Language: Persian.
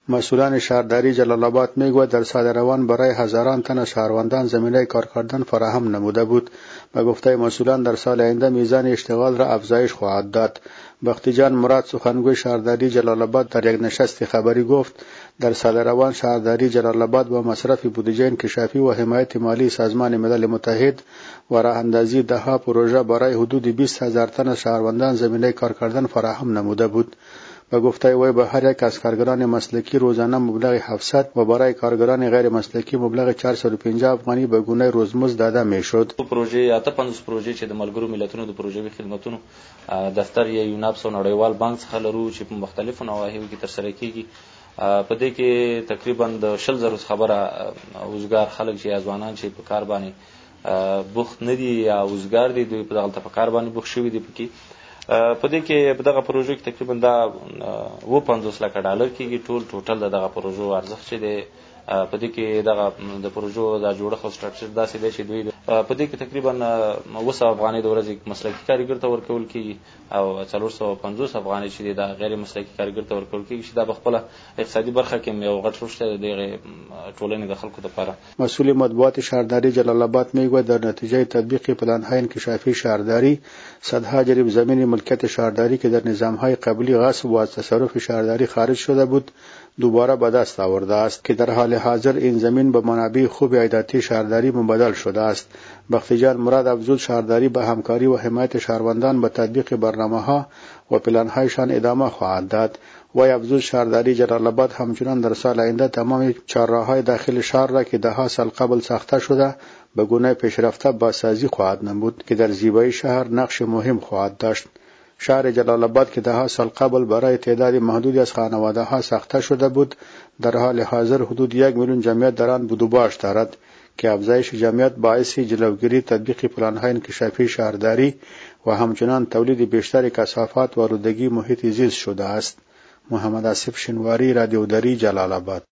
مسئولان شهرداری جلال آباد میگوید در سال روان برای هزاران تن شهروندان زمینه کار کردن فراهم نموده بود. به گفته مسئولان در سال آینده میزان اشتغال را افزایش خواهد داد. بختیجان مراد سخنگوی شهرداری جلال آباد در یک نشست خبری گفت در سال روان شهرداری جلال آباد با مصرف بودجه انکشافی و حمایت مالی سازمان ملل متحد و راه اندازی دهها پروژه برای حدود 20,000 تن شهروندان زمینه کار کردن فراهم نموده بود. به گفته وی به هر یک از کارگران مسلکی روزانه مبلغ 700 و برای کارگران غیر مسلکی مبلغ 450 افغانی به گونه روزمزد داده میشد. پروژه 50 پروژه چې د ملګرو ملتونو د پروژوي خدماتونو دفتر یا یوناپس او نړیوال بانک څخه لرو چې په مختلفو نواحیو کې ترسره کیږي. په دې کې تقریبا د 100,000 خبره وزګار خلک چې ځوانان چې په کار باندې بوخت نه دي یا وزګار دي دوی په دغه په کار باندې بوخت شوي دي. په دې کې په دغه پروژه کې تقریبا دا $50 لک کېږي. ټوټل دغه پروژو ارزښت چې دی په دې کې دغه د پروژو د جوړښت او سټرکچر داسې دی چې دوی په دې کې تقریبا 200 افغانۍ د ورځې مسلکي کارګر ته ورکول کېږي او 450 افغانۍ چې د غیر مسلکي کارګر ته ورکول کېږي چې دا په خپله اقتصادي برخه کې یو غټ رشد دی د ټولنې د خلکو لپاره. مسئول مطبوعات شهرداری جلال آباد میگوید در نتیجه تطبیق پلان‌های انکشافی شهرداری صدها جریب زمین ملکیت شهرداری که در نظام‌های قبلی غصب و از تصرف شهرداری خارج شده بود دوباره به دست آورده است که در حال حاضر این زمین به منابع خوب عایداتی شهرداری مبادل شده است. بختیجان مراد افزود شهرداری به همکاری و حمایت شهروندان به تطبیق برنامه‌ها و پلان‌هایشان ادامه خواهد داد. وی افزود شهرداری جلال آباد همچنان در سال آینده تمام چهارراه‌های داخل شهر را که 10 سال قبل ساخته شده به گونه پیشرفته بازسازی خواهد نمود که در زیبایی شهر نقش مهم خواهد داشت. شهر جلال آباد که 10 سال قبل برای تعداد محدودی از خانواده‌ها ساخته شده بود در حال حاضر حدود 1 میلیون جمعیت در آن بود و باش دارد که افزایش جمعیت باعث جلوگیری تطبیق پلان‌های انکشافی شهرداری و همچنان تولید بیشتر کثافات و آلودگی محیط زیست شده است. محمد آصف شنواری، رادیو دری، جلال آباد.